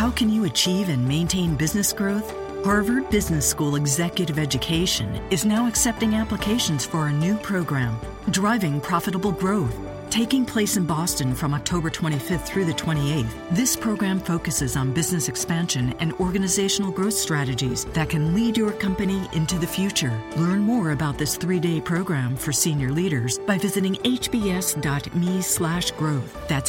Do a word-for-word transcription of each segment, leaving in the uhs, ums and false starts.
How can you achieve and maintain business growth? Harvard Business School Executive Education is now accepting applications for a new program, Driving Profitable Growth. Taking place in Boston from October twenty-fifth through the twenty-eighth, this program focuses on business expansion and organizational growth strategies that can lead your company into the future. Learn more about this three-day program for senior leaders by visiting hbs.me slash growth. That's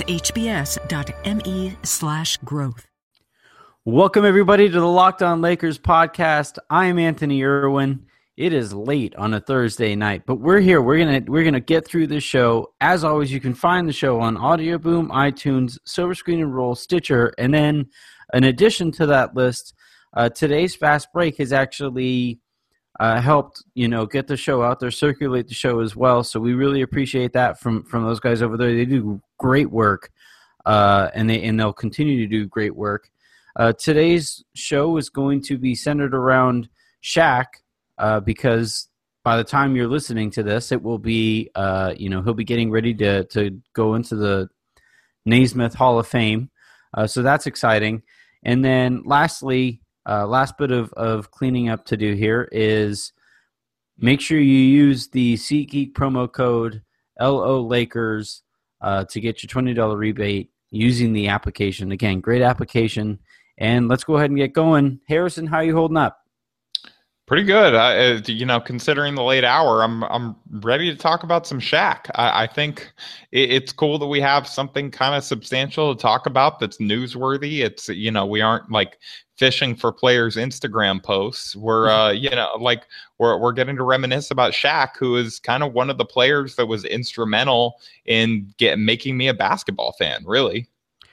hbs.me slash growth. Welcome, everybody, to the Locked On Lakers podcast. I am Anthony Irwin. It is late on a Thursday night, but we're here. We're gonna we're gonna get through this show. As always, you can find the show on Audio Boom, iTunes, Silver Screen and Roll, Stitcher, and then in addition to that list, uh, today's fast break has actually uh, helped you know get the show out there, circulate the show as well. So we really appreciate that from from those guys over there. They do great work, uh, and they and they'll continue to do great work. Uh, today's show is going to be centered around Shaq. Uh, because by the time you're listening to this, it will be, uh, you know, he'll be getting ready to to go into the Naismith Hall of Fame. Uh, so that's exciting. And then lastly, uh, last bit of, of cleaning up to do here is make sure you use the SeatGeek promo code L O Lakers uh, to get your twenty dollars rebate using the application. Again, great application. And let's go ahead and get going. Harrison, how are you holding up? Pretty good. I, uh, you know, considering the late hour, I'm I'm ready to talk about some Shaq. I, I think it, it's cool that we have something kind of substantial to talk about that's newsworthy. It's, you know, we aren't like fishing for players' Instagram posts. We're, uh, you know, like we're we're getting to reminisce about Shaq, who is kind of one of the players that was instrumental in get making me a basketball fan, really.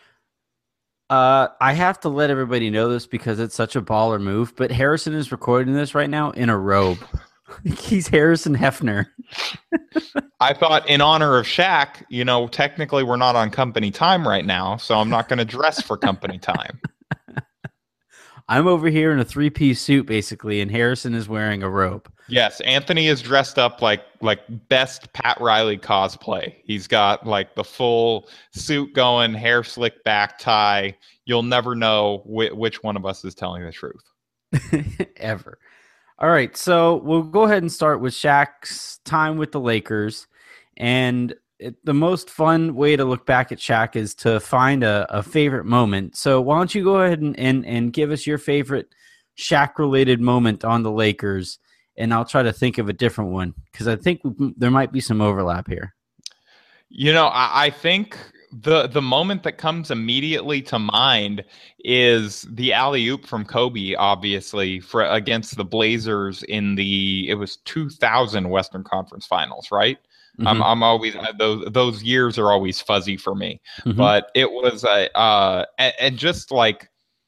Uh, I have to let everybody know this because it's such a baller move, but Harrison is recording this right now in a robe. He's Harrison Hefner. I thought in honor of Shaq, you know, technically we're not on company time right now, so I'm not going to dress for company time. I'm over here in a three-piece suit, basically, and Harrison is wearing a robe. Yes, Anthony is dressed up like like best Pat Riley cosplay. He's got like the full suit going, hair slicked back, tie. You'll never know wh- which one of us is telling the truth. Ever. All right, so we'll go ahead and start with Shaq's time with the Lakers. And it, the most fun way to look back at Shaq is to find a, a favorite moment. So why don't you go ahead and, and, and give us your favorite Shaq-related moment on the Lakers, and I'll try to think of a different one because I think there might be some overlap here. You know, I, I think the the moment that comes immediately to mind is the alley-oop from Kobe, obviously, for against the Blazers in the, it was two thousand Western Conference Finals, right? Mm-hmm. I'm, I'm always, those those years are always fuzzy for me. Mm-hmm. But it was, a, uh, and, and just like,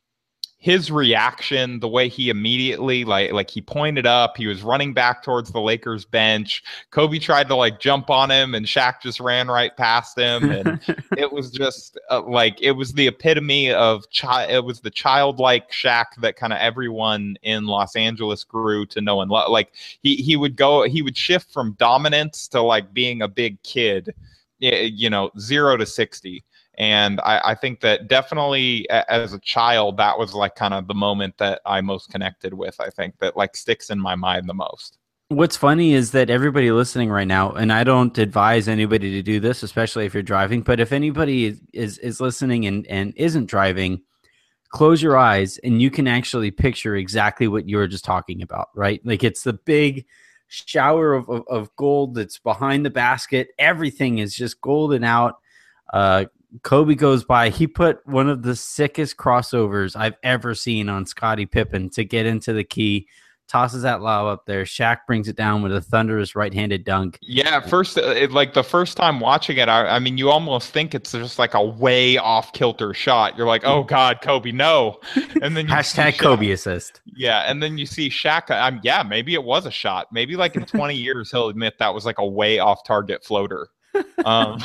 his reaction, the way he immediately, like, like he pointed up, he was running back towards the Lakers bench. Kobe tried to like jump on him, and Shaq just ran right past him. And it was just uh, like, it was the epitome of child. It was the childlike Shaq that kind of everyone in Los Angeles grew to know and love. Like he he would go, he would shift from dominance to like being a big kid, you know, zero to sixty. And I, I think that definitely as a child, that was like kind of the moment that I most connected with. I think that like sticks in my mind the most. What's funny is that everybody listening right now, and I don't advise anybody to do this, especially if you're driving, but if anybody is, is, is listening and, and isn't driving, close your eyes and you can actually picture exactly what you were just talking about, right? Like it's the big shower of, of, of gold that's behind the basket. Everything is just golden out. Uh, Kobe goes by. He put one of the sickest crossovers I've ever seen on Scottie Pippen to get into the key, tosses that lob up there. Shaq brings it down with a thunderous right-handed dunk. Yeah, first, it, like the first time watching it, I, I mean, you almost think it's just like a way off-kilter shot. You're like, oh, God, Kobe, no. And then you Hashtag Kobe assist. Yeah, and then you see Shaq. I'm, yeah, maybe it was a shot. Maybe like in twenty years, he'll admit that was like a way off-target floater. Um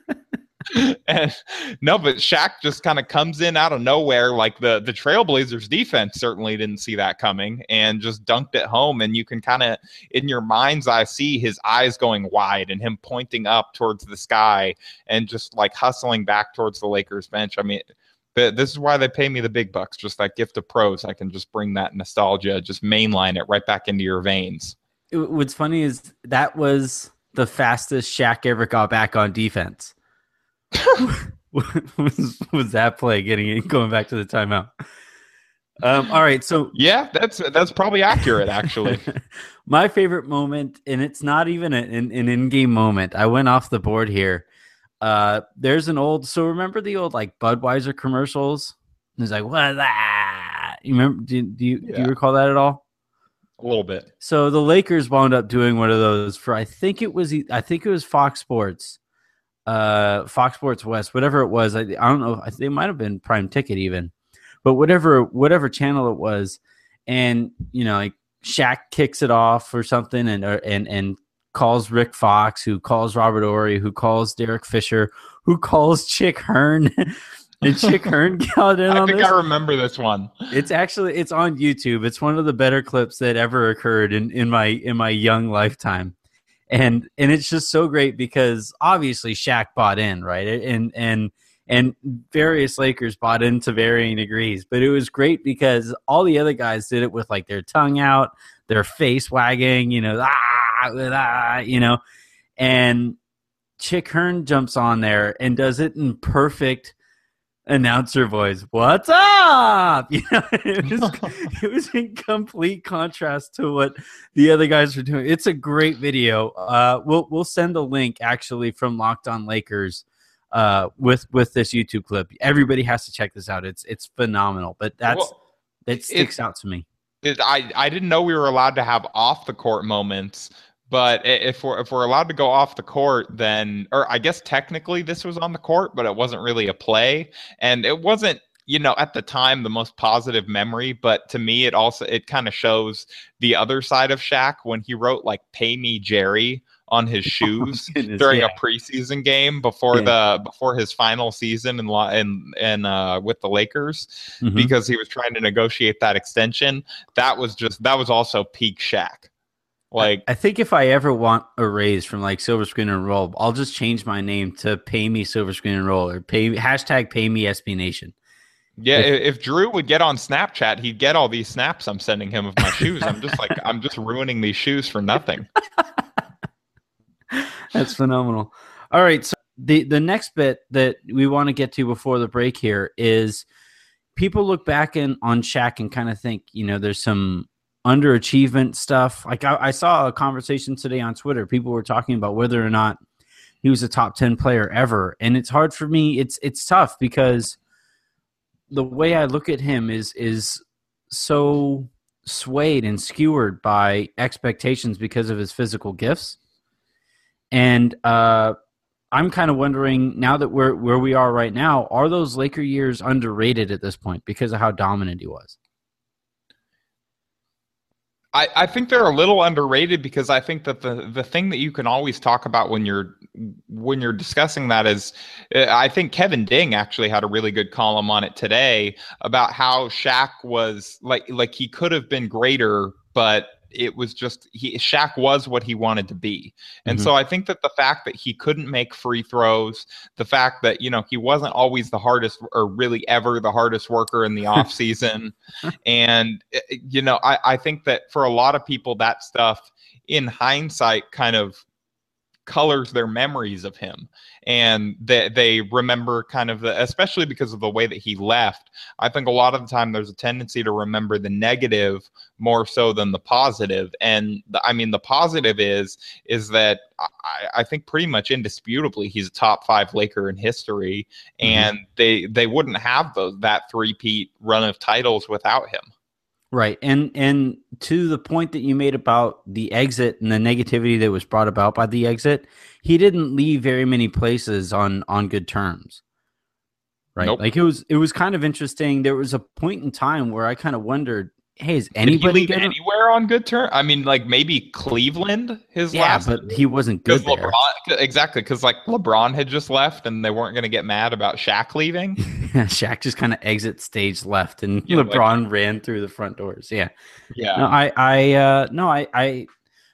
And no, but Shaq just kind of comes in out of nowhere. Like the, the Trailblazers defense certainly didn't see that coming and just dunked it home. And you can kind of, in your mind's eye, see his eyes going wide and him pointing up towards the sky and just like hustling back towards the Lakers bench. I mean, Th- This is why they pay me the big bucks. Just that gift of pros, I can just bring that nostalgia, just mainline it right back into your veins. It, what's funny is that was the fastest Shaq ever got back on defense. was, was that play getting going back to the timeout? Um, all right, so yeah, that's that's probably accurate, actually. My favorite moment, and it's not even an, an in-game moment. I went off the board here. Uh, there's an old. So remember the old like Budweiser commercials? It's like what that? You remember? Do, do you yeah. do you recall that at all? A little bit. So the Lakers wound up doing one of those for I think it was I think it was Fox Sports, uh, Fox Sports West, whatever it was. I, I don't know. I think it might have been Prime Ticket even. But whatever whatever channel it was, and you know, like Shaq kicks it off or something, and and and calls Rick Fox, who calls Robert Horry, who calls Derek Fisher, who calls Chick Hearn, and Chick Hearn got in I on think this. I remember this one. It's actually it's on YouTube. It's one of the better clips that ever occurred in, in my in my young lifetime, and and it's just so great because obviously Shaq bought in, right, and and. And various Lakers bought into varying degrees. But it was great because all the other guys did it with like their tongue out, their face wagging, you know, ah, ah, you know. And Chick Hearn jumps on there and does it in perfect announcer voice. What's up? You know, it was, it was in complete contrast to what the other guys were doing. It's a great video. Uh, we'll we'll send a link actually from Locked On Lakers uh with with this YouTube clip. Everybody has to check this out. It's it's phenomenal. But that's well, that sticks it, out to me. It, I I didn't know we were allowed to have off the court moments, but if we're if we're allowed to go off the court, then or I guess technically this was on the court, but it wasn't really a play, and it wasn't, you know, at the time the most positive memory, but to me it also it kind of shows the other side of Shaq when he wrote like "Pay Me Jerry" on his shoes oh, goodness, during yeah. a preseason game before yeah. the before his final season in in, in uh, with the Lakers, mm-hmm. because he was trying to negotiate that extension. That was just that was also peak Shaq. Like I, I think if I ever want a raise from like Silver Screen and Roll, I'll just change my name to Pay Me Silver Screen and Roll or pay hashtag Pay Me S B Nation. Yeah, if, if Drew would get on Snapchat, he'd get all these snaps I'm sending him of my shoes. I'm just like I'm just ruining these shoes for nothing. That's phenomenal. All right, so the, the next bit that we want to get to before the break here is people look back in, on Shaq and kind of think, you know, there's some underachievement stuff. Like I, I saw a conversation today on Twitter. People were talking about whether or not he was a top ten player ever. And it's hard for me. It's it's tough because the way I look at him is is so swayed and skewered by expectations because of his physical gifts. And uh, I'm kind of wondering now that we're where we are right now, are those Laker years underrated at this point because of how dominant he was? I, I think they're a little underrated because I think that the, the thing that you can always talk about when you're when you're discussing that is, I think Kevin Ding actually had a really good column on it today about how Shaq was like like he could have been greater, but it was just he Shaq was what he wanted to be. And mm-hmm. so I think that the fact that he couldn't make free throws, the fact that, you know, he wasn't always the hardest or really ever the hardest worker in the off season. And, you know, I, I think that for a lot of people, that stuff in hindsight kind of colors their memories of him, and they, they remember kind of the, especially because of the way that he left. I think a lot of the time there's a tendency to remember the negative more so than the positive. And the, I mean, the positive is, is that I, I think pretty much indisputably he's a top five Laker in history, mm-hmm. and they, they wouldn't have those, that three-peat run of titles without him. Right. And and to the point that you made about the exit and the negativity that was brought about by the exit, he didn't leave very many places on on good terms. Right. Nope. Like it was it was kind of interesting. There was a point in time where I kind of wondered, hey, is anybody Did he leave anywhere on good terms? I mean, like maybe Cleveland, his yeah, last. Yeah, but he wasn't good there. LeBron, exactly, because like LeBron had just left, and they weren't going to get mad about Shaq leaving. Shaq just kind of exit stage left, and yeah, LeBron like, ran through the front doors. Yeah, yeah. No, I, I, uh, no, I, I.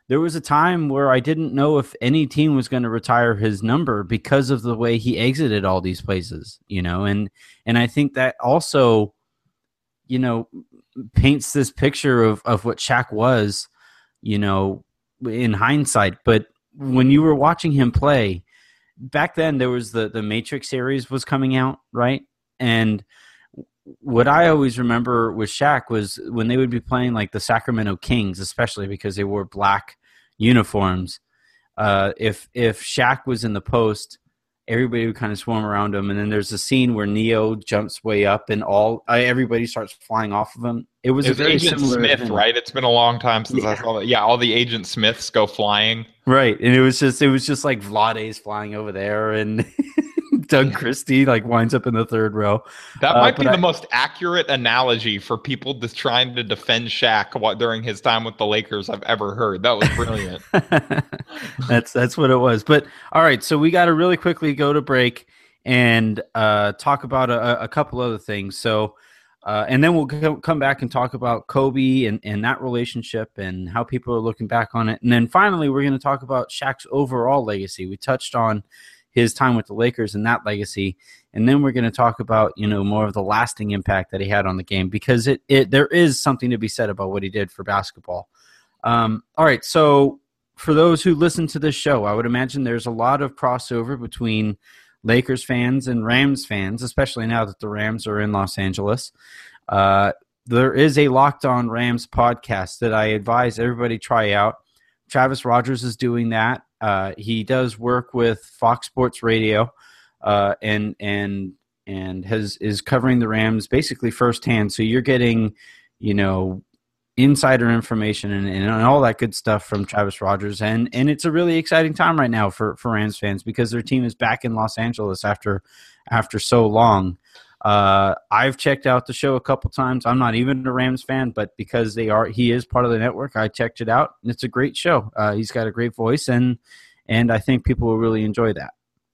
there was a time where I didn't know if any team was going to retire his number because of the way he exited all these places, you know, and and I think that also, you know, paints this picture of, of what Shaq was, you know, in hindsight. But when you were watching him play, back then there was the, the Matrix series was coming out, right? And what I always remember with Shaq was when they would be playing like the Sacramento Kings, especially because they wore black uniforms. Uh, if if Shaq was in the post, everybody would kind of swarm around him. And then there's a scene where Neo jumps way up and all uh, everybody starts flying off of him. It was, it was a very Agent similar Smith, thing. right? It's been a long time since Yeah. I saw that. Yeah, all the Agent Smiths go flying. Right. And it was just it was just like Vlade's flying over there, and Doug Christie like winds up in the third row. That Uh, might be but the I- most accurate analogy for people just trying to defend Shaq while, during his time with the Lakers I've ever heard. That was brilliant. that's that's what it was. But all right, so we got to really quickly go to break and uh, talk about a, a couple other things. So, uh, and then we'll co- come back and talk about Kobe and, and that relationship and how people are looking back on it. And then finally, we're going to talk about Shaq's overall legacy. We touched on his time with the Lakers and that legacy. And then we're going to talk about, you know, more of the lasting impact that he had on the game, because it, it there is something to be said about what he did for basketball. Um, all right, so for those who listen to this show, I would imagine there's a lot of crossover between Lakers fans and Rams fans, especially now that the Rams are in Los Angeles. Uh, there is a Locked On Rams podcast that I advise everybody try out. Travis Rogers is doing that. Uh, he does work with Fox Sports Radio, uh, and and and has is covering the Rams basically firsthand. So you're getting, you know, insider information and, and all that good stuff from Travis Rogers. And and it's a really exciting time right now for, for Rams fans because their team is back in Los Angeles after after so long. Uh, I've checked out the show a couple times. I'm not even a Rams fan, but because they are, he is part of the network, I checked it out. And it's a great show. Uh, he's got a great voice, and and I think people will really enjoy that.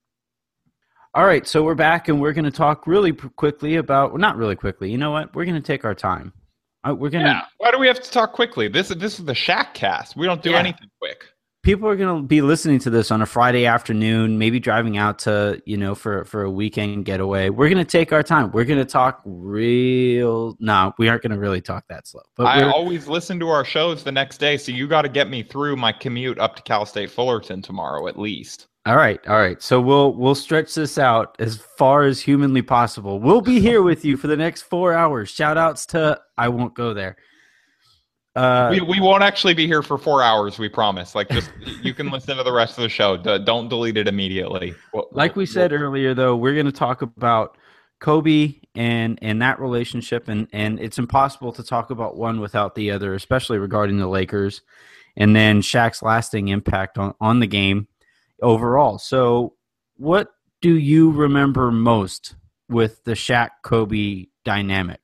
All right, so we're back, and we're going to talk really quickly about, well, not really quickly. You know what? We're going to take our time. Uh, we're gonna. Yeah. Why do we have to talk quickly? This is this is the Shaq cast. We don't do Yeah. anything quick. People are going to be listening to this on a Friday afternoon, maybe driving out to, you know, for, for a weekend getaway. We're going to take our time. We're going to talk real. No, we aren't going to really talk that slow. But I we're- always listen to our shows the next day, so you got to get me through my commute up to Cal State Fullerton tomorrow at least. all right, all right. So we'll we'll stretch this out as far as humanly possible. We'll be here with you for the next four hours. Shout outs to I won't go there. Uh, we we won't actually be here for four hours. We promise. Like, just you can listen to the rest of the show. D- Don't delete it immediately. We'll- like we we'll- said earlier, though, we're going to talk about Kobe and and that relationship, and and it's impossible to talk about one without the other, especially regarding the Lakers, and then Shaq's lasting impact on on the game overall. So, what do you remember most with the Shaq Kobe dynamic?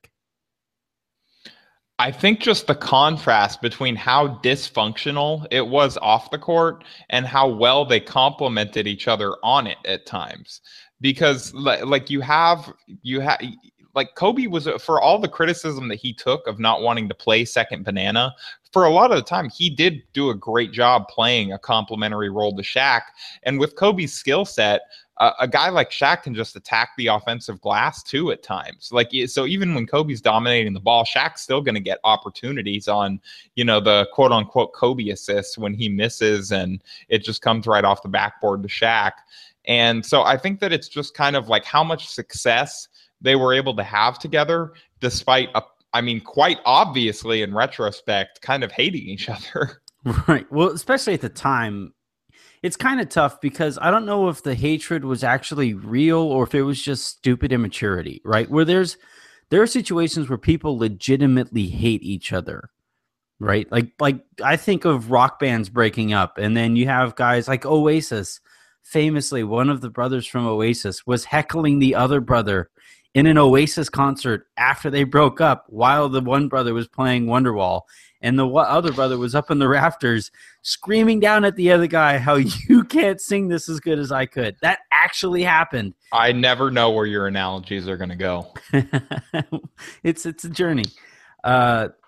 I think just the contrast between how dysfunctional it was off the court and how well they complemented each other on it at times. Because li- like you have, you have, like Kobe was, for all the criticism that he took of not wanting to play second banana, for a lot of the time, he did do a great job playing a complementary role to Shaq. And with Kobe's skill set, Uh, a guy like Shaq can just attack the offensive glass too at times. Like, so even when Kobe's dominating the ball, Shaq's still going to get opportunities on, you know, the quote unquote Kobe assists when he misses and it just comes right off the backboard to Shaq. And so I think that it's just kind of like how much success they were able to have together, despite, a, I mean, quite obviously in retrospect, kind of hating each other. Right. Well, especially at the time, it's kind of tough because I don't know if the hatred was actually real or if it was just stupid immaturity, right? Where there's there are situations where people legitimately hate each other, right? Like like I think of rock bands breaking up, and then you have guys like Oasis. Famously, one of the brothers from Oasis was heckling the other brother in an Oasis concert after they broke up while the one brother was playing Wonderwall. And the other brother was up in the rafters screaming down at the other guy how you can't sing this as good as I could. That actually happened. I never know where your analogies are going to go. it's it's a journey. Uh,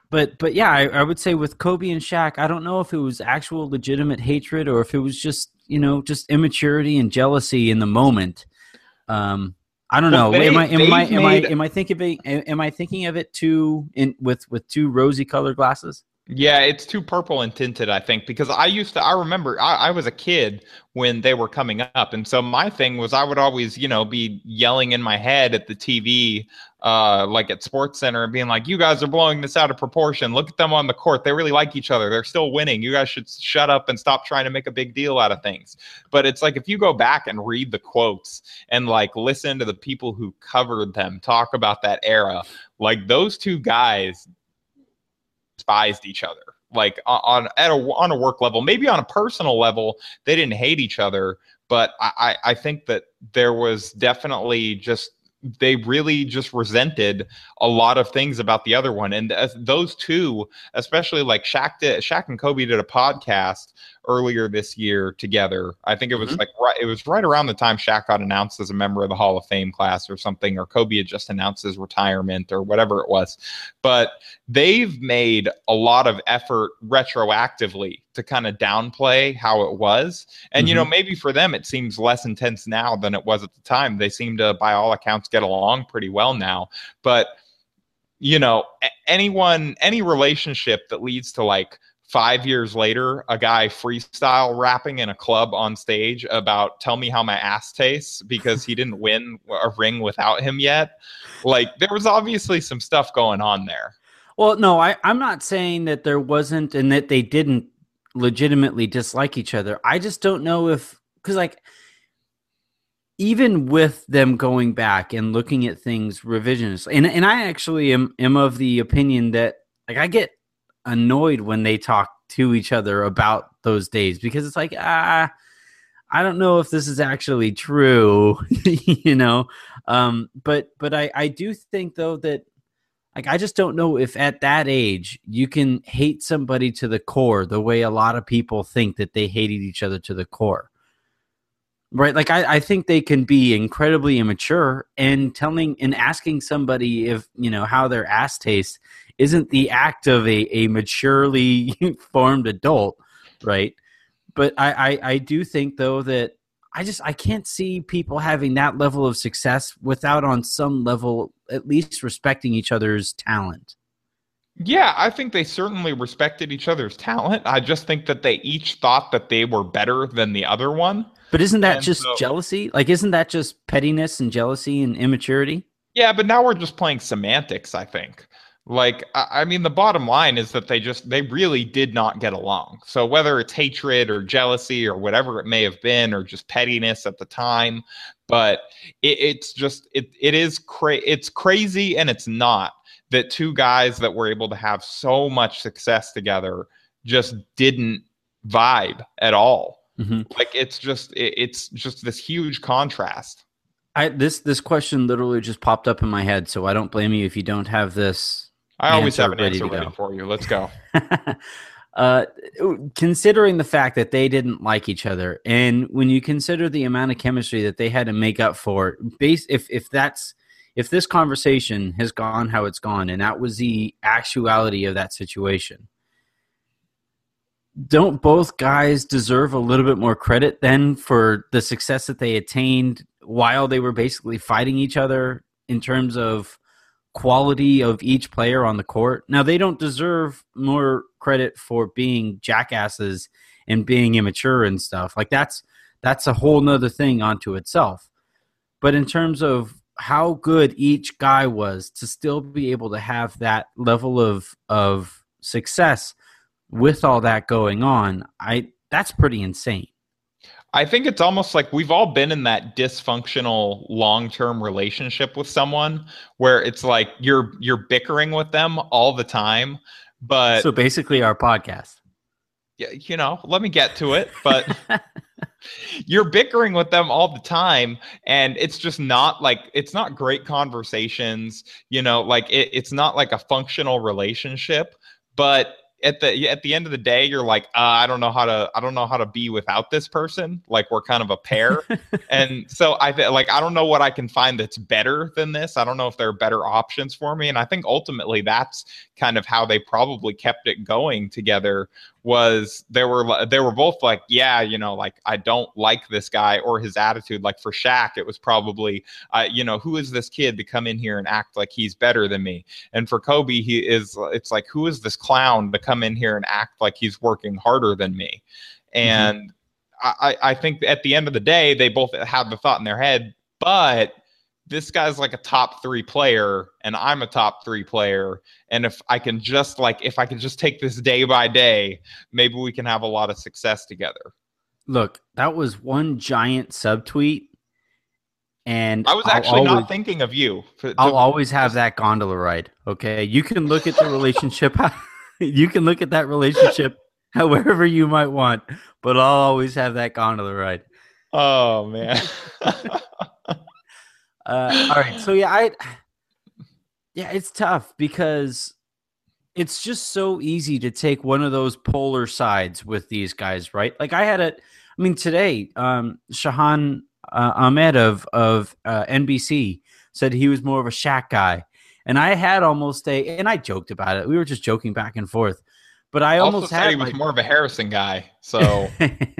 but but yeah, I, I would say with Kobe and Shaq, I don't know if it was actual legitimate hatred or if it was just, you know, just immaturity and jealousy in the moment. Um, I don't Well, know. they- am I am I they've am I made- am I thinking of it, am I thinking of it too in with with two rosy colored glasses? Yeah, it's too purple and tinted, I think, because I used to, I remember I, I was a kid when they were coming up. And so my thing was I would always, you know, be yelling in my head at the T V, uh, like at Sports Center and being like, you guys are blowing this out of proportion. Look at them on the court. They really like each other. They're still winning. You guys should shut up and stop trying to make a big deal out of things. But it's like, if you go back and read the quotes and like listen to the people who covered them talk about that era, like those two guys despised each other, like on at a on a work level, maybe on a personal level, they didn't hate each other, but I I think that there was definitely just they really just resented a lot of things about the other one, and as those two, especially like Shaq did, Shaq and Kobe did a podcast earlier this year together. I think it was mm-hmm. like right, it was right around the time Shaq got announced as a member of the Hall of Fame class or something, or Kobe had just announced his retirement or whatever it was. But they've made a lot of effort retroactively to kind of downplay how it was. And, mm-hmm. you know, maybe for them, it seems less intense now than it was at the time. They seem to, by all accounts, get along pretty well now. But, you know, anyone, any relationship that leads to like, five years later, a guy freestyle rapping in a club on stage about tell me how my ass tastes because he didn't win a ring without him yet. Like, there was obviously some stuff going on there. Well, no, I, I'm not saying that there wasn't and that they didn't legitimately dislike each other. I just don't know if, because like, even with them going back and looking at things revisionistly, and, and I actually am, am of the opinion that like I get annoyed when they talk to each other about those days because it's like, ah, I don't know if this is actually true, you know? Um, but, but I, I do think though that like, I just don't know if at that age you can hate somebody to the core the way a lot of people think that they hated each other to the core. Right. Like, I, I think they can be incredibly immature, and telling and asking somebody if, you know, how their ass tastes isn't the act of a, a maturely formed adult. Right. But I, I, I do think, though, that I just I can't see people having that level of success without on some level at least respecting each other's talent. Yeah, I think they certainly respected each other's talent. I just think that they each thought that they were better than the other one. But isn't that and just so, jealousy? Like, isn't that just pettiness and jealousy and immaturity? Yeah, but now we're just playing semantics, I think. Like, I, I mean, the bottom line is that they just, they really did not get along. So whether it's hatred or jealousy or whatever it may have been, or just pettiness at the time, but it, it's just, it it is cra- it's crazy and it's not that two guys that were able to have so much success together just didn't vibe at all. Mm-hmm. Like, it's just it, it's just this huge contrast. I this this question literally just popped up in my head, so I don't blame you if you don't have this. I always have an answer ready for you. Let's go. uh, considering the fact that they didn't like each other, and when you consider the amount of chemistry that they had to make up for, base if if that's if this conversation has gone how it's gone, and that was the actuality of that situation, don't both guys deserve a little bit more credit then for the success that they attained while they were basically fighting each other in terms of quality of each player on the court? Now, they don't deserve more credit for being jackasses and being immature and stuff. Like, that's that's a whole nother thing onto itself. But in terms of how good each guy was to still be able to have that level of of success with all that going on, I that's pretty insane. I think it's almost like we've all been in that dysfunctional long-term relationship with someone where it's like you're you're bickering with them all the time. But so basically our podcast. Yeah, you know, let me get to it, but you're bickering with them all the time, and it's just not like it's not great conversations, you know, like it, it's not like a functional relationship, but at the at the end of the day, you're like, uh, I don't know how to I don't know how to be without this person. Like we're kind of a pair, and so I th- like I don't know what I can find that's better than this. I don't know if there are better options for me, and I think ultimately that's kind of how they probably kept it going together. Was they were they were both like, yeah, you know, like I don't like this guy or his attitude. Like for Shaq, it was probably, uh, you know, who is this kid to come in here and act like he's better than me? And for Kobe, he is. It's like, who is this clown to come in here and act like he's working harder than me? And mm-hmm. I, I think at the end of the day, they both have the thought in their head, but this guy's like a top three player and I'm a top three player. And if I can just like, if I can just take this day by day, maybe we can have a lot of success together. Look, that was one giant subtweet. And I was actually always, not thinking of you. For, to, I'll always have that gondola ride. Okay. You can look at the relationship. You can look at that relationship however you might want, but I'll always have that gondola ride. Oh man. Uh, all right, so yeah, I yeah, it's tough because it's just so easy to take one of those polar sides with these guys, right? Like I had a, I mean, today, um, Shahan uh, Ahmed of of uh, N B C said he was more of a Shaq guy, and I had almost a, and I joked about it. We were just joking back and forth, but I also almost said had he was like, more of a Harrison guy, so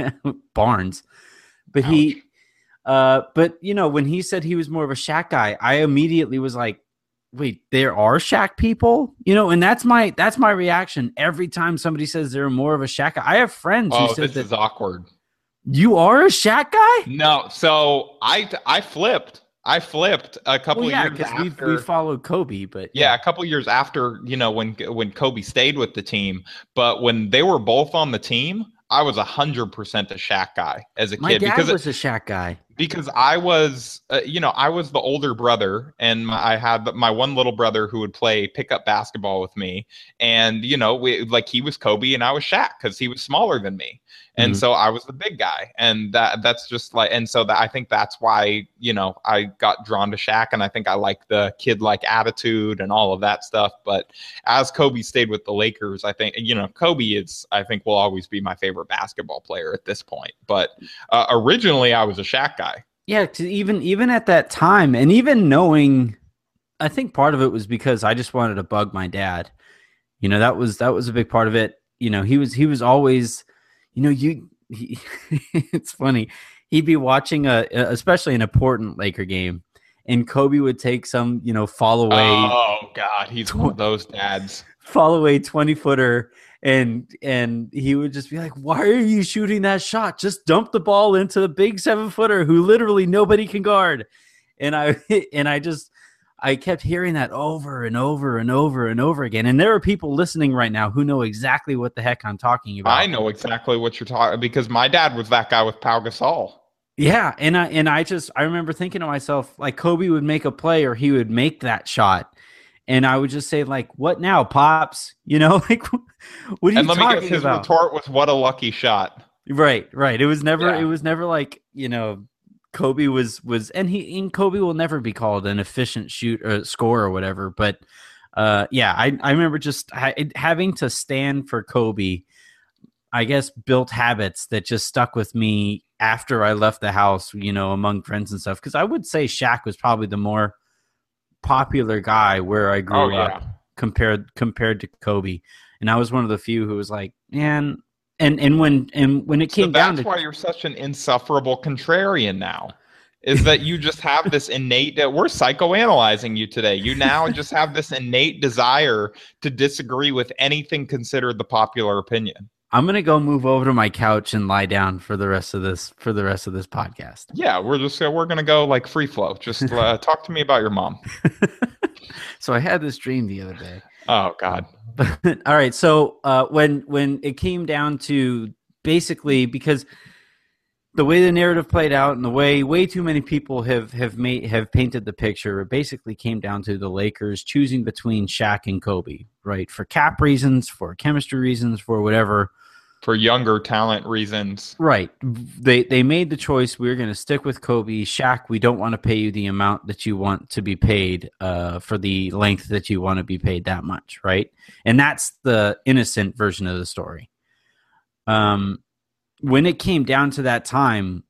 Barnes, but Ouch. he. Uh, but you know, when he said he was more of a Shaq guy, I immediately was like, wait, there are Shaq people, you know, and that's my, that's my reaction. Every time somebody says they're more of a Shaq guy, I have friends oh, who said this that is awkward. You are a Shaq guy? No. So I, I flipped, I flipped a couple well, yeah, years after. We've, we followed Kobe, but yeah. yeah, a couple years after, you know, when, when Kobe stayed with the team, but when they were both on the team, I was a hundred percent a Shaq guy as a my kid. My dad because was it, a Shaq guy. Because I was, uh, you know, I was the older brother, and my, I had my one little brother who would play pickup basketball with me, and you know, we like he was Kobe and I was Shaq because he was smaller than me, and mm-hmm. so I was the big guy, and that that's just like, and so that I think that's why you know I got drawn to Shaq, and I think I like the kid-like attitude and all of that stuff. But as Kobe stayed with the Lakers, I think you know Kobe is, I think, will always be my favorite basketball player at this point. But uh, originally, I was a Shaq guy. Yeah, even even at that time, and even knowing, I think part of it was because I just wanted to bug my dad. You know, that was that was a big part of it. You know, he was he was always, you know, you. He, it's funny. He'd be watching a, especially an important Laker game, and Kobe would take some, you know, fall away. Oh God, he's tw- one of those dads. Fall away twenty footer. And and he would just be like, why are you shooting that shot? Just dump the ball into the big seven footer who literally nobody can guard. And I and I just I kept hearing that over and over and over and over again. And there are people listening right now who know exactly what the heck I'm talking about. I know exactly what you're talking because my dad was that guy with Pau Gasol. Yeah, and I and I just I remember thinking to myself, like Kobe would make a play or he would make that shot. And I would just say, like, what now, Pops? You know, like, what are you and let talking me guess, his about? retort was, what a lucky shot. Right, right. It was never, yeah. it was never like, you know, Kobe was, was, and he, and Kobe will never be called an efficient shoot or score or whatever. But, uh, yeah, I, I remember just ha- having to stand for Kobe, I guess, built habits that just stuck with me after I left the house, you know, among friends and stuff. Cause I would say Shaq was probably the more popular guy where I grew oh, yeah. up compared compared to Kobe, and I was one of the few who was like, man, and and when and when it came so down that's to why you're such an insufferable contrarian now, is that you just have this innate. We're psychoanalyzing you today. You now just have this innate desire to disagree with anything considered the popular opinion. I'm gonna go move over to my couch and lie down for the rest of this for the rest of this podcast. Yeah, we're just uh, we're gonna go like free flow. Just uh, talk to me about your mom. So I had this dream the other day. Oh God! All right, so uh, when when it came down to basically because the way the narrative played out and the way way too many people have have made have painted the picture, it basically came down to the Lakers choosing between Shaq and Kobe, right? For cap reasons, for chemistry reasons, for whatever. For younger talent reasons. Right. They they made the choice. We're going to stick with Kobe. Shaq, we don't want to pay you the amount that you want to be paid uh, for the length that you want to be paid that much, right? And that's the innocent version of the story. Um, when it came down to that time,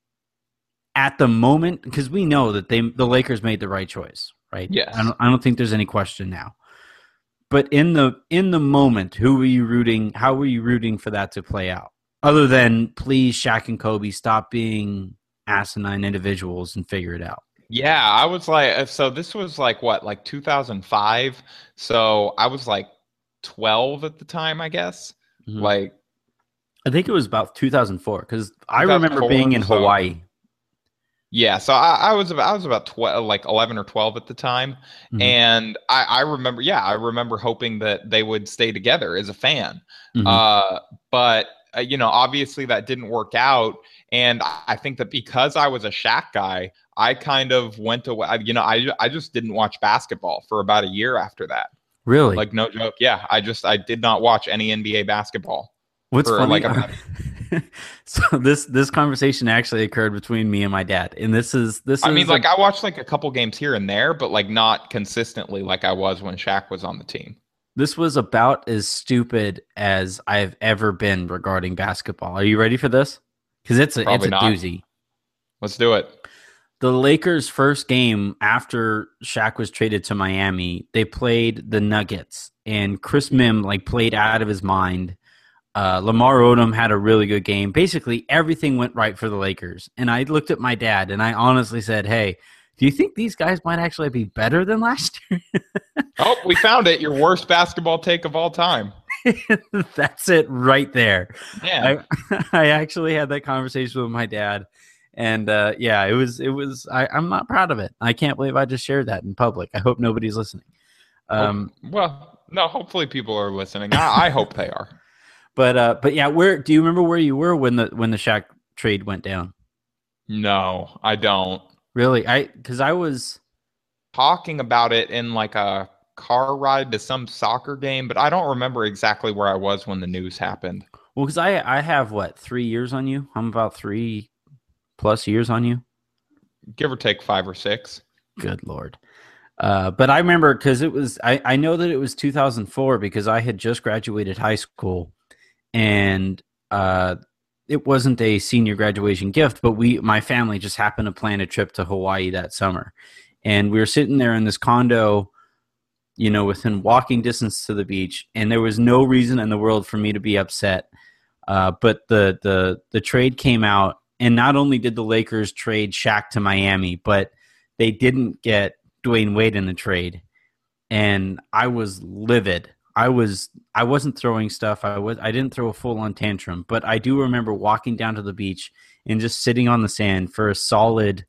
at the moment, because we know that they the Lakers made the right choice, right? Yes. I don't, I don't think there's any question now. But in the in the moment, who were you rooting? How were you rooting for that to play out? Other than, please, Shaq and Kobe, stop being asinine individuals and figure it out. Yeah, I was like, so this was like what, like two thousand five? So I was like twelve at the time, I guess. Mm-hmm. Like, I think it was about two thousand four because I remember being in so, Hawaii. Yeah, so I, I was about, I was about twelve, like eleven or twelve at the time, mm-hmm. and I, I remember, yeah, I remember hoping that they would stay together as a fan. Mm-hmm. Uh, but uh, you know, obviously that didn't work out, and I think that because I was a Shaq guy, I kind of went away. You know, I I just didn't watch basketball for about a year after that. Really? Like, no joke. Yeah, I just I did not watch any N B A basketball. What's for, funny? Like, about so this this conversation actually occurred between me and my dad, and this is this. I is mean, a, like I watched like a couple games here and there, but like not consistently like I was when Shaq was on the team. This was about as stupid as I've ever been regarding basketball. Are you ready for this? Because it's a Probably it's a not. doozy. Let's do it. The Lakers' first game after Shaq was traded to Miami, they played the Nuggets, and Chris Mim like played out of his mind. Uh, Lamar Odom had a really good game. Basically, everything went right for the Lakers. And I looked at my dad, and I honestly said, hey, do you think these guys might actually be better than last year? Oh, we found it. Your worst basketball take of all time. That's it right there. Yeah. I, I actually had that conversation with my dad. And, uh, yeah, it was, it was, I, I'm not proud of it. I can't believe I just shared that in public. I hope nobody's listening. Um, oh, well, no, hopefully people are listening. I, I hope they are. But uh, but yeah, where do you remember where you were when the when the Shaq trade went down? No, I don't. Really, I because I was talking about it in like a car ride to some soccer game, but I don't remember exactly where I was when the news happened. Well, because I I have what three years on you? I'm about three plus years on you, give or take five or six. Good Lord. Uh, but I remember because it was I I know that it was two thousand four because I had just graduated high school. And uh, it wasn't a senior graduation gift, but we, my family just happened to plan a trip to Hawaii that summer. And we were sitting there in this condo, you know, within walking distance to the beach. And there was no reason in the world for me to be upset. Uh, but the, the, the trade came out, and not only did the Lakers trade Shaq to Miami, but they didn't get Dwayne Wade in the trade. And I was livid. I was I wasn't throwing stuff. I was I didn't throw a full on tantrum, but I do remember walking down to the beach and just sitting on the sand for a solid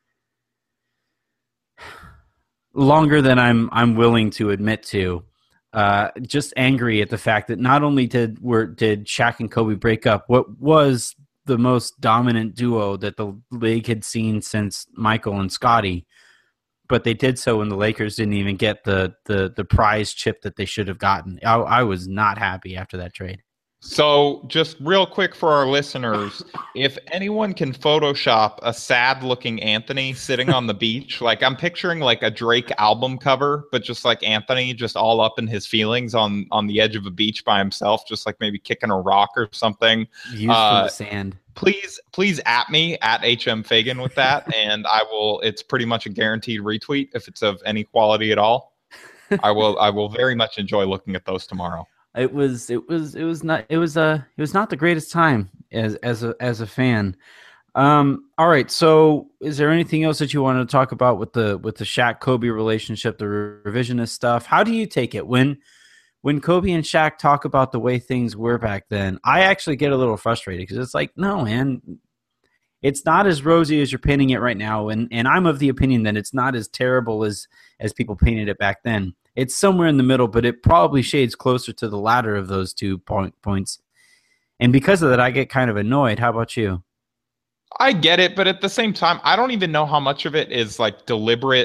longer than I'm I'm willing to admit to. Uh, just angry at the fact that not only did were did Shaq and Kobe break up what was the most dominant duo that the league had seen since Michael and Scottie, but they did so when the Lakers didn't even get the the the prize chip that they should have gotten. I, I was not happy after that trade. So just real quick for our listeners, if anyone can Photoshop a sad-looking Anthony sitting on the beach, like I'm picturing like a Drake album cover, but just like Anthony just all up in his feelings on, on the edge of a beach by himself, just like maybe kicking a rock or something. Used uh, for the sand. Please, please at me at H M Fagan with that, and I will. It's pretty much a guaranteed retweet if it's of any quality at all. I will. I will very much enjoy looking at those tomorrow. It was. It was. It was not. It was a. It was not the greatest time as as a as a fan. Um. All right. So, is there anything else that you wanted to talk about with the with the Shaq Kobe relationship, the revisionist stuff? How do you take it when? When Kobe and Shaq talk about the way things were back then, I actually get a little frustrated because it's like, no, man, it's not as rosy as you're painting it right now. And and I'm of the opinion that it's not as terrible as, as people painted it back then. It's somewhere in the middle, but it probably shades closer to the latter of those two point, points. And because of that, I get kind of annoyed. How about you? I get it, but at the same time, I don't even know how much of it is like deliberate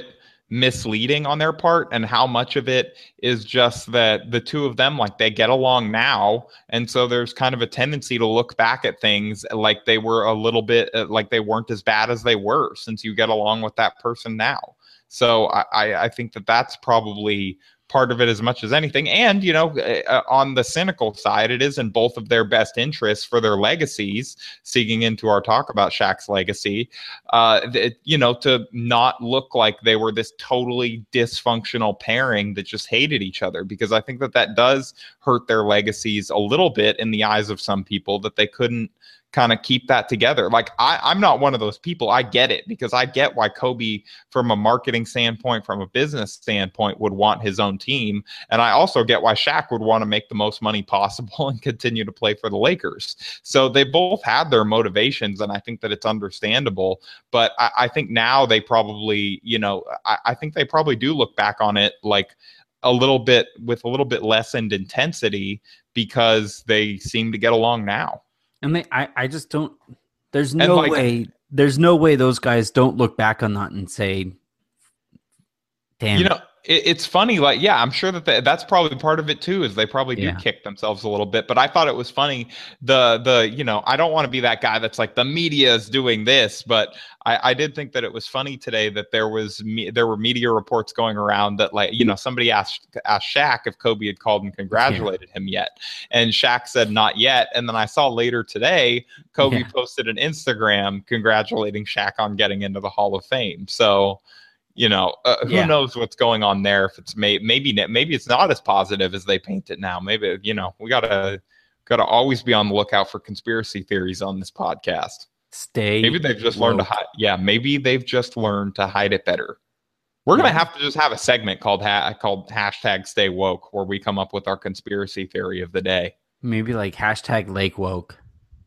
misleading on their part, and how much of it is just that the two of them, like, they get along now, and so there's kind of a tendency to look back at things like they were a little bit uh, like they weren't as bad as they were, since you get along with that person now. So I, I, I think that that's probably part of it as much as anything. And, you know, uh, on the cynical side, it is in both of their best interests for their legacies, seeking into our talk about Shaq's legacy, uh, th- you know, to not look like they were this totally dysfunctional pairing that just hated each other, because I think that that does hurt their legacies a little bit in the eyes of some people, that they couldn't kind of keep that together. Like, I, I'm not one of those people. I get it, because I get why Kobe, from a marketing standpoint, from a business standpoint, would want his own team. And I also get why Shaq would want to make the most money possible and continue to play for the Lakers. So they both had their motivations, and I think that it's understandable. But I, I think now they probably, you know, I, I think they probably do look back on it like a little bit with a little bit lessened intensity, because they seem to get along now. And they, I, I just don't. There's no like, way. There's no way those guys don't look back on that and say, "Damn." You know, it, it's funny. Like, yeah, I'm sure that they, that's probably part of it too. Is they probably do Yeah. kick themselves a little bit. But I thought it was funny. The the you know, I don't want to be that guy that's like, the media is doing this, but I, I did think that it was funny today that there was me, there were media reports going around that, like, you know, somebody asked asked Shaq if Kobe had called and congratulated yeah. him yet, and Shaq said not yet. And then I saw later today Kobe yeah. posted an Instagram congratulating Shaq on getting into the Hall of Fame. So, you know, uh, who yeah. knows what's going on there? If it's may, maybe maybe it's not as positive as they paint it now. Maybe, you know, we gotta gotta always be on the lookout for conspiracy theories on this podcast. Stay. Maybe they've just woke. learned to hide. Yeah, maybe they've just learned to hide it better. We're gonna yeah. have to just have a segment called ha- called hashtag Stay Woke, where we come up with our conspiracy theory of the day. Maybe like hashtag Lake Woke.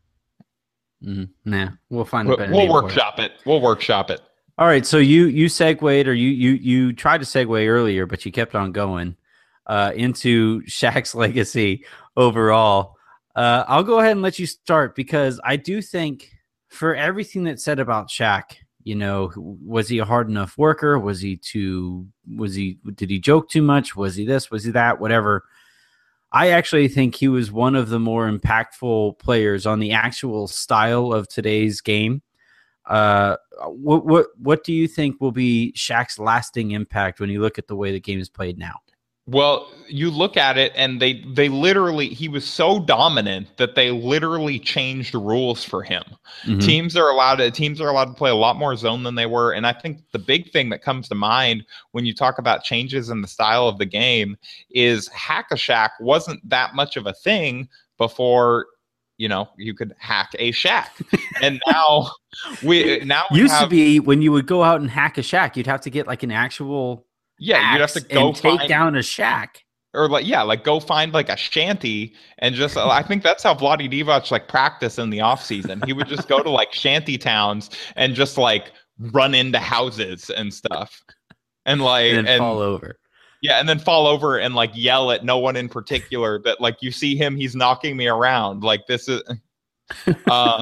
Mm, nah, we'll find a We'll, better we'll name workshop for it. it. We'll workshop it. All right, so you you segued, or you you you tried to segue earlier, but you kept on going uh, into Shaq's legacy overall. Uh, I'll go ahead and let you start, because I do think, for everything that's said about Shaq, you know, was he a hard enough worker? Was he too? Was he? Did he joke too much? Was he this? Was he that? Whatever. I actually think he was one of the more impactful players on the actual style of today's game. Uh, what what what do you think will be Shaq's lasting impact when you look at the way the game is played now? Well, you look at it, and they they literally, he was so dominant that they literally changed the rules for him. Mm-hmm. Teams are allowed to teams are allowed to play a lot more zone than they were, and I think the big thing that comes to mind when you talk about changes in the style of the game is Hack-a-Shaq wasn't that much of a thing before. You know, you could hack a shack, and now we now we used have, to be when you would go out and hack a shack, you'd have to get like an actual yeah, you'd have to go and take find, down a shack, or like yeah, like go find like a shanty and just. I think that's how Vlade Divac like practice in the off season. He would just go to like shanty towns and just like run into houses and stuff, and like and, then and fall over. Yeah, and then fall over and like yell at no one in particular, that like you see him, he's knocking me around. Like this is uh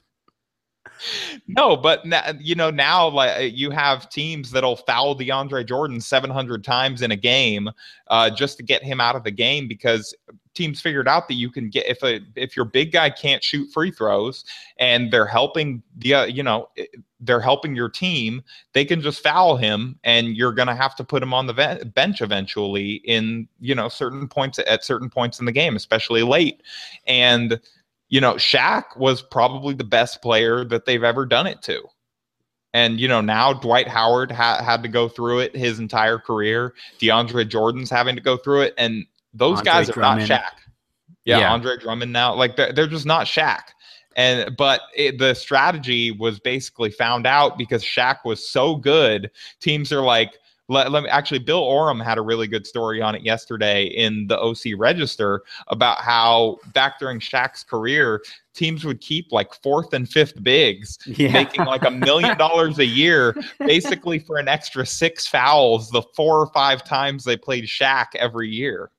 no, but na- you know, now like you have teams that'll foul DeAndre Jordan seven hundred times in a game uh just to get him out of the game, because teams figured out that you can get, if a if your big guy can't shoot free throws and they're helping the uh, you know they're helping your team, they can just foul him, and you're going to have to put him on the ve- bench eventually in, you know, certain points at certain points in the game, especially late. And, you know, Shaq was probably the best player that they've ever done it to. And, you know, now Dwight Howard ha- had to go through it his entire career. DeAndre Jordan's having to go through it. And those Andre guys are Drummond. not Shaq. Yeah, Yeah. Andre Drummond now, like they're, they're just not Shaq. And but it, the strategy was basically found out because Shaq was so good. Teams are like, let, let me actually. Bill Oram had a really good story on it yesterday in the O C Register about how back during Shaq's career, teams would keep like fourth and fifth bigs, Yeah. making like a million dollars a year, basically for an extra six fouls the four or five times they played Shaq every year.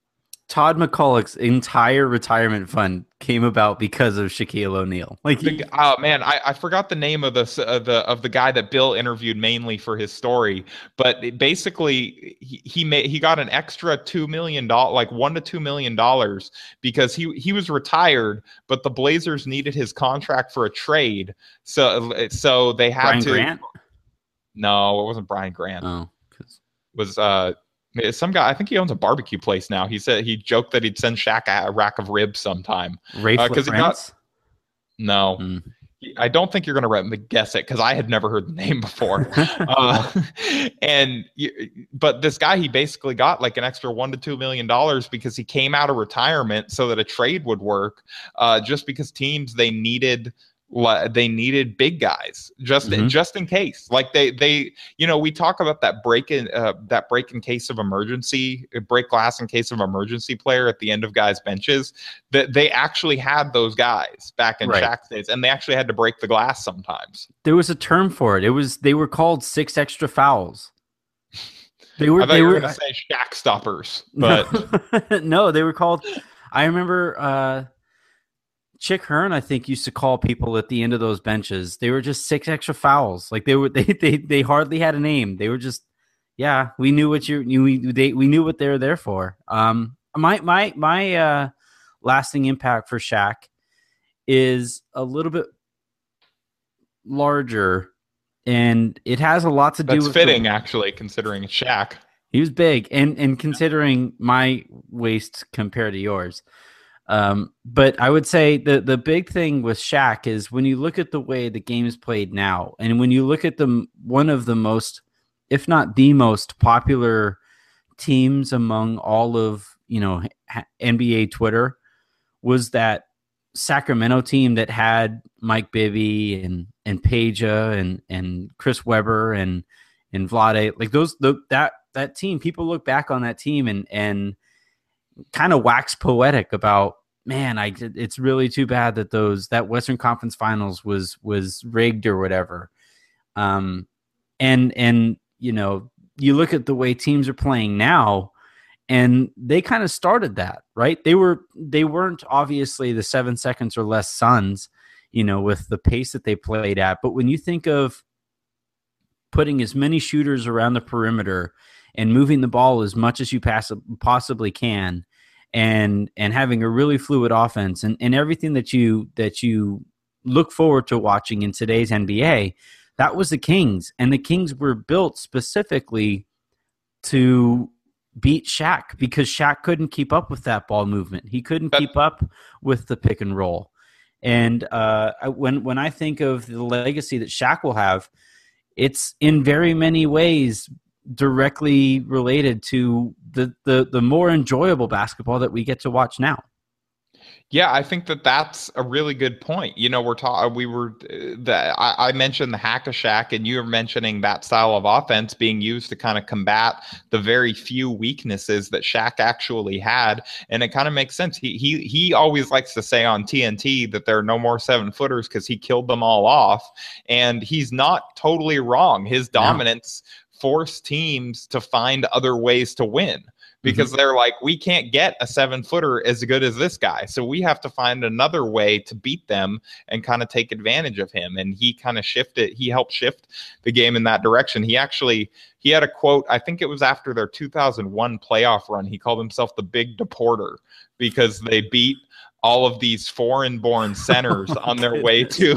Todd McCulloch's entire retirement fund came about because of Shaquille O'Neal. Like, he, the, oh man, I, I forgot the name of the uh, the of the guy that Bill interviewed mainly for his story, but it basically he he made he got an extra two million dollars, like one to two million dollars, because he he was retired, but the Blazers needed his contract for a trade, so so they had Brian to. Grant? No, it wasn't Brian Grant. Oh, it was uh. Some guy, I think he owns a barbecue place now. He said he joked that he'd send Shaq a rack of ribs sometime. Rafe uh, he got, No, mm. I don't think you're going to guess it because I had never heard the name before. uh, and but this guy, he basically got like an extra one to two million dollars because he came out of retirement so that a trade would work. Uh, just because teams they needed. They needed big guys just mm-hmm. just in case. Like they they you know we talk about that break in uh, that break in case of emergency break glass in case of emergency player at the end of guys' benches. That they actually had those guys back in right. Shaq's days, and they actually had to break the glass sometimes. There was a term for it. It was they were called six extra fouls. They were. I thought they you were were going to say Shaq stoppers, but no, no, they were called. I remember. Uh, Chick Hearn, I think, used to call people at the end of those benches. They were just six extra fouls. Like they were, they they, they hardly had a name. They were just, yeah, we knew what you, you we they we knew what they were there for. Um, my my my uh, lasting impact for Shaq is a little bit larger, and it has a lot to do That's with fitting, the, actually, considering it's Shaq. He was big, and and considering my waist compared to yours. Um, but I would say the, the big thing with Shaq is when you look at the way the game is played now, and when you look at the one of the most, if not the most popular teams among all of, you know, N B A Twitter, was that Sacramento team that had Mike Bibby and, and Peja and, and Chris Webber and, and Vlade, like those, the, that, that team, people look back on that team and, and kind of wax poetic about, man, I it's really too bad that those that Western Conference Finals was was rigged or whatever. Um, and and you know, you look at the way teams are playing now, and they kind of started that, right? They were they weren't obviously the seven seconds or less Suns, you know, with the pace that they played at. But when you think of putting as many shooters around the perimeter and moving the ball as much as you pass, possibly can, and and having a really fluid offense and, and everything that you that you look forward to watching in today's N B A, that was the Kings. And the Kings were built specifically to beat Shaq because Shaq couldn't keep up with that ball movement. He couldn't keep up with the pick and roll. And uh, when when I think of the legacy that Shaq will have, it's in very many ways directly related to the, the the more enjoyable basketball that we get to watch now. Yeah, I think that that's a really good point. You know, we're talking. We were the I, I mentioned the Hack-a-Shaq, and you were mentioning that style of offense being used to kind of combat the very few weaknesses that Shaq actually had, and it kind of makes sense. He he he always likes to say on T N T that there are no more seven footers because he killed them all off, and he's not totally wrong. His dominance no. forced teams to find other ways to win. Because mm-hmm. they're like, we can't get a seven footer as good as this guy. So we have to find another way to beat them and kind of take advantage of him. And he kind of shifted, he helped shift the game in that direction. He actually, he had a quote, I think it was after their two thousand one playoff run. He called himself the Big Deporter because they beat all of these foreign born centers oh, on their goodness. way to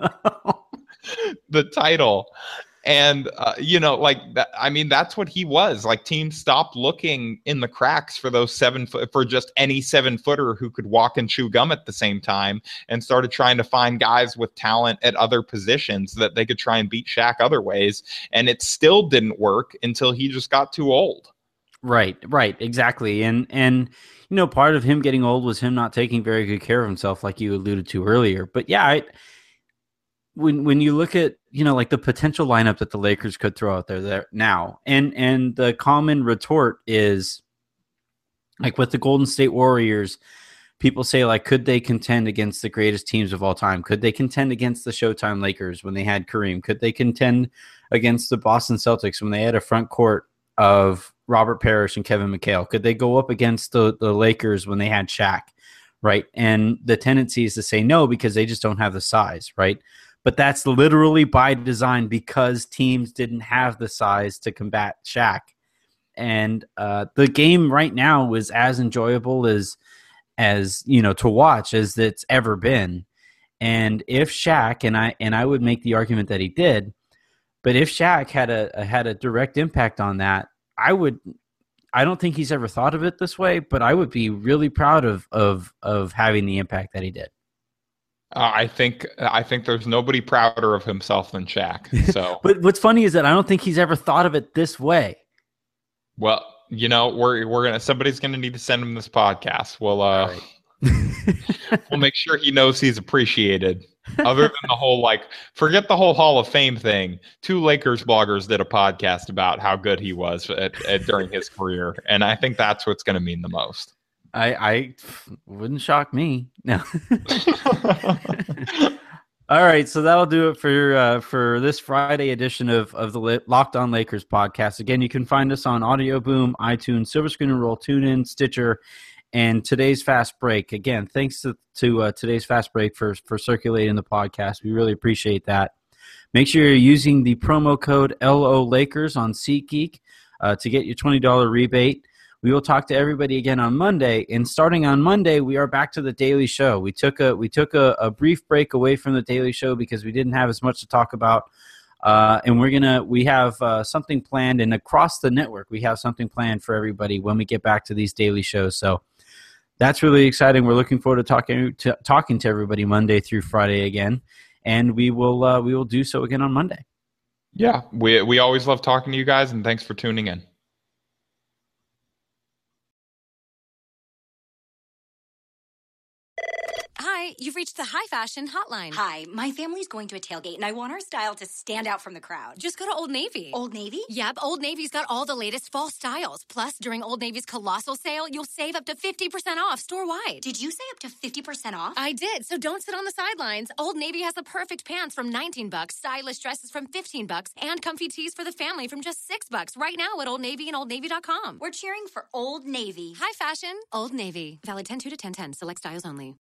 the title. And, uh, you know, like, that, I mean, that's what he was. Like, teams stopped looking in the cracks for those seven foot for just any seven footer who could walk and chew gum at the same time and started trying to find guys with talent at other positions that they could try and beat Shaq other ways. And it still didn't work until he just got too old. Right, right, exactly. And, and, you know, part of him getting old was him not taking very good care of himself, like you alluded to earlier. But yeah, I, when when you look at, you know, like the potential lineup that the Lakers could throw out there, there now, and and the common retort is like with the Golden State Warriors, people say like, could they contend against the greatest teams of all time? Could they contend against the Showtime Lakers when they had Kareem? Could they contend against the Boston Celtics when they had a front court of Robert Parrish and Kevin McHale? Could they go up against the, the Lakers when they had Shaq, right? And the tendency is to say no because they just don't have the size, right? But that's literally by design because teams didn't have the size to combat Shaq. And uh, the game right now is as enjoyable as, as you know, to watch as it's ever been. And if Shaq, and I and I would make the argument that he did, but if Shaq had a, a had a direct impact on that, I would. I don't think he's ever thought of it this way, but I would be really proud of of of having the impact that he did. Uh, I think I think there's nobody prouder of himself than Shaq. So, but what's funny is that I don't think he's ever thought of it this way. Well, you know, we're we're gonna somebody's gonna need to send him this podcast. We'll uh, we'll make sure he knows he's appreciated. Other than the whole, like, forget the whole Hall of Fame thing. Two Lakers bloggers did a podcast about how good he was at, at, during his career, and I think that's what's going to mean the most. I, I wouldn't shock me. No. All right, so that'll do it for uh, for this Friday edition of of the Locked On Lakers podcast. Again, you can find us on Audio Boom, iTunes, Silver Screen and Roll, TuneIn, Stitcher, and Today's Fast Break. Again, thanks to, to uh, Today's Fast Break for, for circulating the podcast. We really appreciate that. Make sure you're using the promo code L O Lakers on SeatGeek uh, to get your twenty dollars rebate. We will talk to everybody again on Monday, and starting on Monday, we are back to the Daily Show. We took a we took a, a brief break away from the Daily Show because we didn't have as much to talk about, uh, and we're gonna we have uh, something planned, and across the network, we have something planned for everybody when we get back to these daily shows. So that's really exciting. We're looking forward to talking to talking to everybody Monday through Friday again, and we will uh, we will do so again on Monday. Yeah, we we always love talking to you guys, and thanks for tuning in. Hi, you've reached the High Fashion Hotline. Hi, my family's going to a tailgate, and I want our style to stand out from the crowd. Just go to Old Navy. Old Navy? Yep, Old Navy's got all the latest fall styles. Plus, during Old Navy's colossal sale, you'll save up to fifty percent off store-wide. Did you say up to fifty percent off? I did, so don't sit on the sidelines. Old Navy has the perfect pants from nineteen bucks, stylish dresses from fifteen bucks, and comfy tees for the family from just six bucks right now at Old Navy and old navy dot com. We're cheering for Old Navy. High Fashion, Old Navy. Valid ten two to ten ten, select styles only.